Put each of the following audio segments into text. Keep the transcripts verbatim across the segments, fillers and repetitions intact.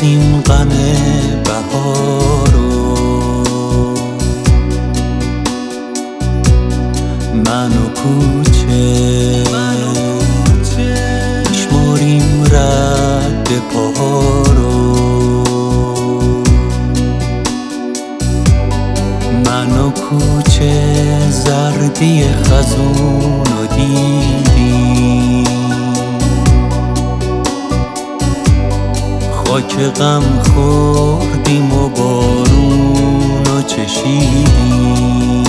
بریزیم غم بهارو. من و کوچه میشماریم رد پاها رو. من و کوچه زردی خزون رو دیدیم، خاک غم خوردیم و بارون رو چشیدیم.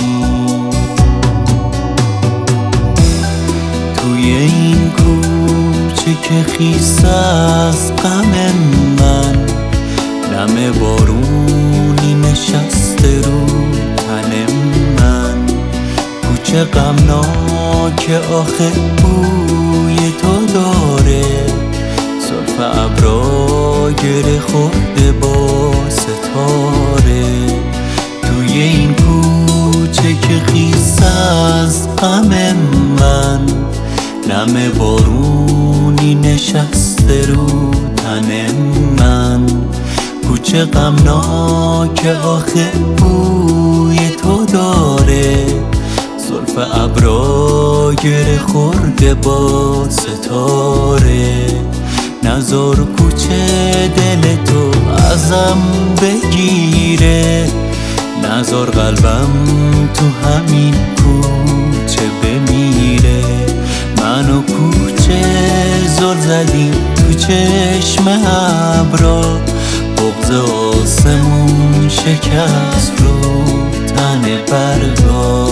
توی این کوچه که خیس از غم من، نم بارونی نشسته رو تن من. کوچه غمناک آخه بوی تو داره، زلف ابرا گره خورده با ستاره. توی این کوچه که خیس از غم من، نم بارونی نشسته رو تن من. کوچه غمناک آخه بوی تو داره، زلف ابرا گره خورده با ستاره. نزار کوچه دل تو ازم بگیره، نزار قلبم تو همین کوچه بمیره. من و کوچه زل زدیم تو چشم ابرا، بغض آسمون شکست رو تن برگا.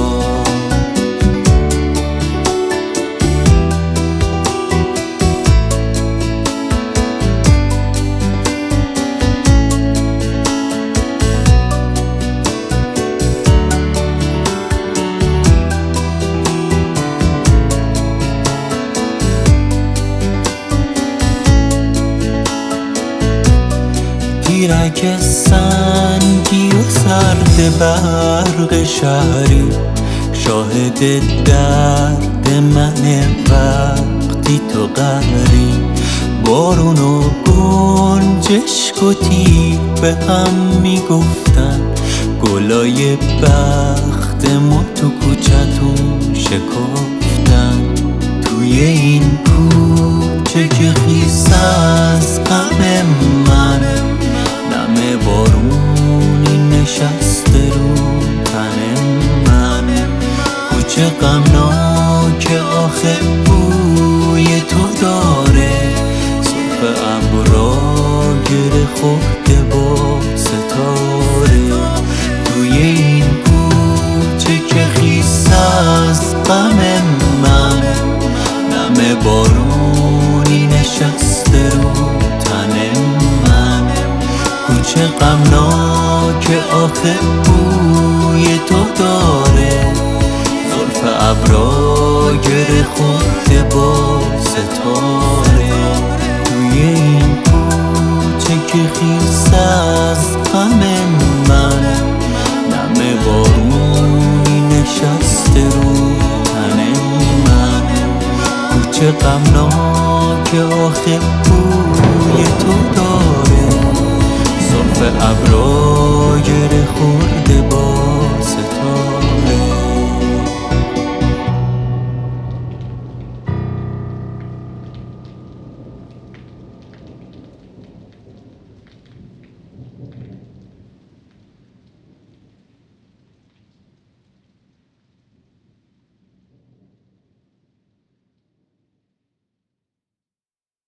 تیرک سنگی و سرد برق شهری، شاهد درد من وقتی تو قهری. بارون و گنجشک و تیر به هم میگفتن، گلای بخت ما تو کوچتون شکفتن. توی این کوچه که خیس از غم من، نم بارونی نشسته رو تن من. کوچه غمناک آخه بوی تو داره، زلف ابرا گره خورده با ستاره. توی این کوچه که خیس از غم من، نم بارونی نشسته رو تن من. کوچه غمناک آخه بوی تو داره، زلف ابرا گره خورده با ستاره. توی این کوچه که خیس از غم من، نم بارونی نشسته رو تن من. کوچه غمناک آخه بوی تو داره، زلف ابرا گره